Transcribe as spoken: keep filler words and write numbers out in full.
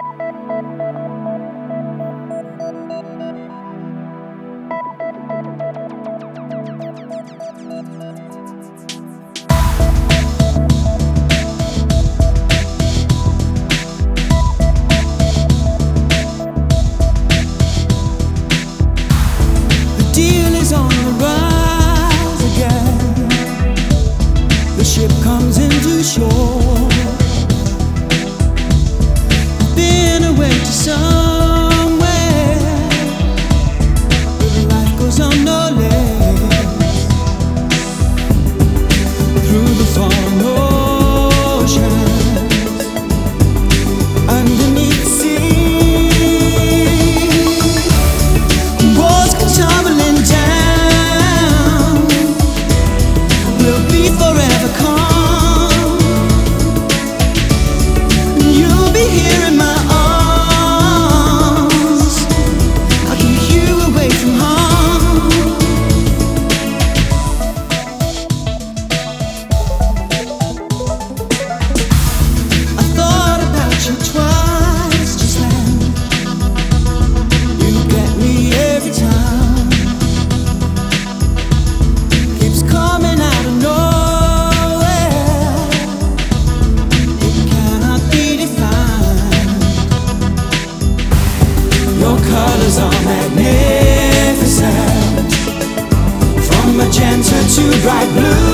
Deal is on the rise again. The ship comes into shore. Been away to somewhere where life goes on no less. Through the foreign oceans, underneath the sea, walls can tumble down. We'll be forever calm. You'll be here in my arms. I'll keep you away from harm. I thought about you twice just then. You get me every time. Keeps coming out of nowhere. It cannot be defined. Your colors are magnificent, from magenta to bright blue.